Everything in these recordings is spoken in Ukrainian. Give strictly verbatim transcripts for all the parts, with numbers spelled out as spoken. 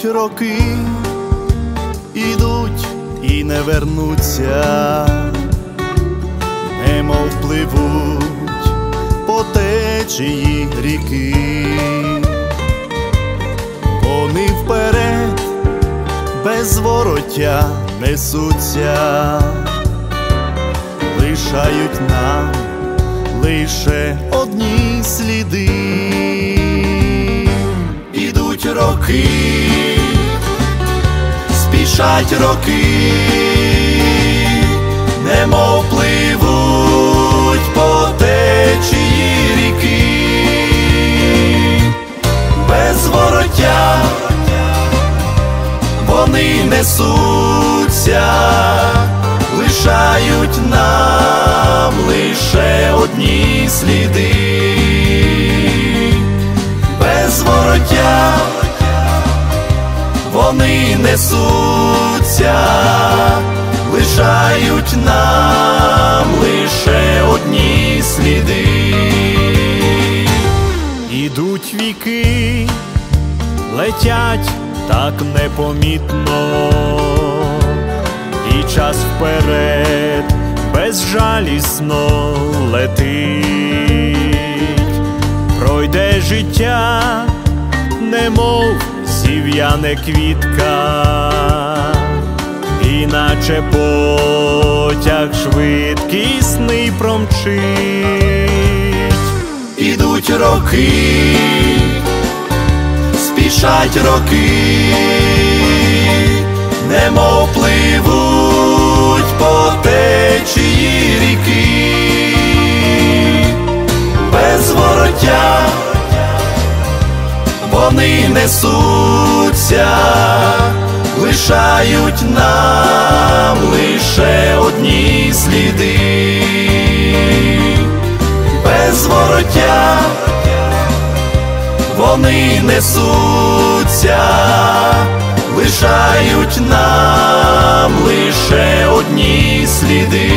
роки, ідуть і не вернуться, немов пливуть по течії ріки. Вони вперед без звороття несуться, лишають нам лише одні сліди. Ідуть роки, спішать роки, немов пливуть по течії ріки. Без звороття вони несуться, лишають нам лише одні сліди. Без звороття вони несуться, лишають нам лише одні сліди. Ідуть віки, летять так непомітно, і час вперед безжалісно летить. Пройде життя, немов зів'яне квітка, іначе потяг швидкісний промчить. Ідуть роки, спішать роки, немов пливуть по течії ріки. Без звороття вони несуться, лишають нам лише одні сліди. Без звороття вони несуться, лишають нам лише одні сліди.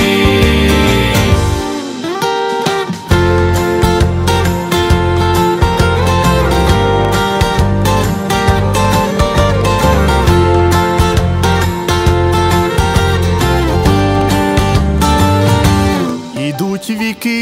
Ідуть віки,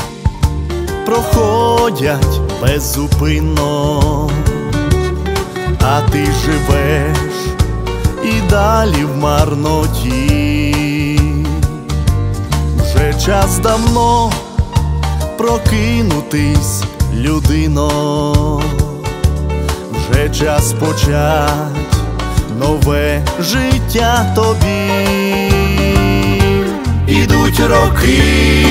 проходять беззупинно, а ти живеш і далі в марноті. Вже час давно прокинутись, людино, вже час почать нове життя тобі. Ідуть роки,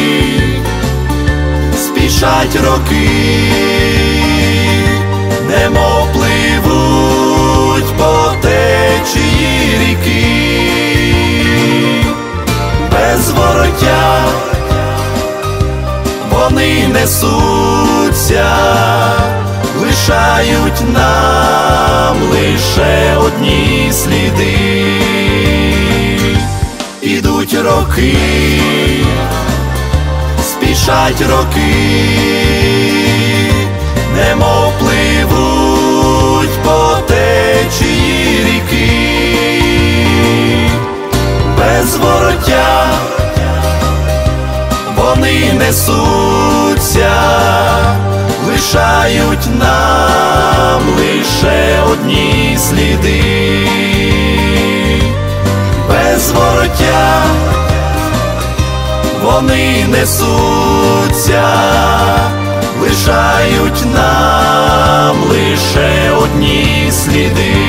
спішать роки, немов пливуть по течії ріки. Без звороття вони несуться, лишають нам лише одні сліди. Ідуть роки, спішать роки, немов пливуть по течії ріки. Без звороття вони несуться, лишають нам лише одні сліди. Без звороття вони несуться, лишають нам лише одні сліди.